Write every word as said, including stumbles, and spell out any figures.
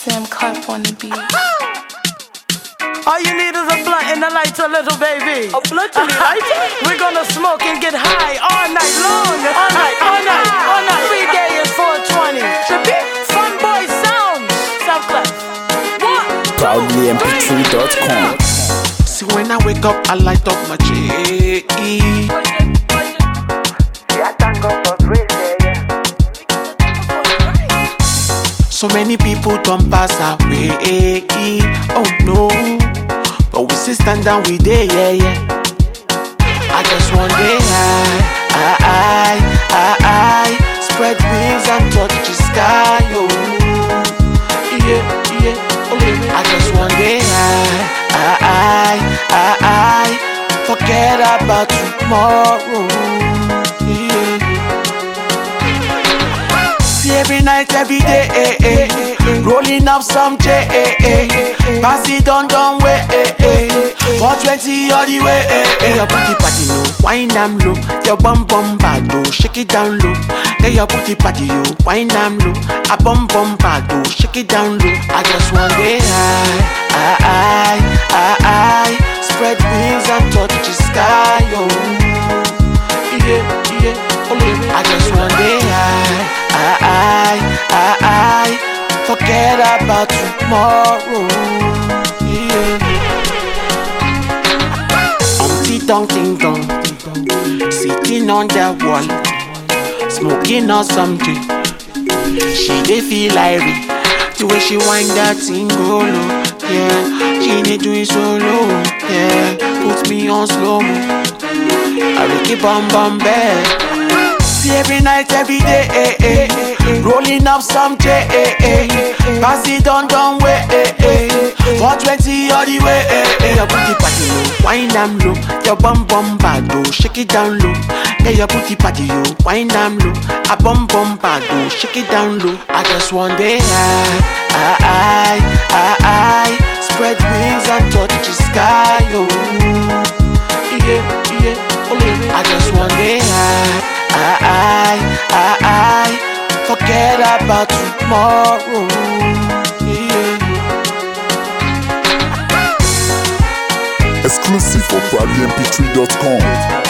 Sam Clark on the beat. All you need is a blunt and a lighter, little baby. A blunt and a lighter? We're gonna smoke and get high all night long. All night, all night, all night. Every day is four twenty. Fun boy sound. Sam Clark. proudly m p three dot com. See, when I wake up, I light up my J E. So many people don't pass away. Oh no, but we still stand down with it, yeah, yeah. I just want day high, I, I, I, spread wings and touch the sky, oh. Yeah, yeah, oh yeah. I just want day high, I, I, I, forget about tomorrow, yeah. Every night, every day, eh, eh, eh. Rolling up some J, eh, eh. Pass it on, don't wait, eh, eh. four twenty all the way, eh, eh. Your booty party low, wine down low. Your bum bum bad low, shake it down low. Get your booty party yo, wine down low. A bum bum bad low, shake it down low. I just want day high, I, I, I, I. Spread wings and touch the sky, yo. Yeah, yeah, oh yeah. I just want day high. I, I, I, forget about tomorrow, yeah. Humpty Dumpty Dum, sitting on the wall, smoking on something. She dey feel like it, the way she wind that thing go low, yeah. She dey do it so low, yeah. Puts me on slow mo, I will keep on bum bed. Every night, every day, eh, eh, eh. Rolling up some J, eh, eh. Pass it on, don't wait, eh, eh. four twenty all the way, eh, eh. Your booty party low, wine down low. Your bum bum bad low, shake it down low. Yeah, your booty party yo, wine down low. A bum bum bad low, shake it down low. I just want day high, I, I, I, I. Spread wings and touch the sky, yo. Yeah, yeah, oh yeah. I just want day high. I, I, I, forget about tomorrow, yeah. Exclusive for proudly m p three dot com.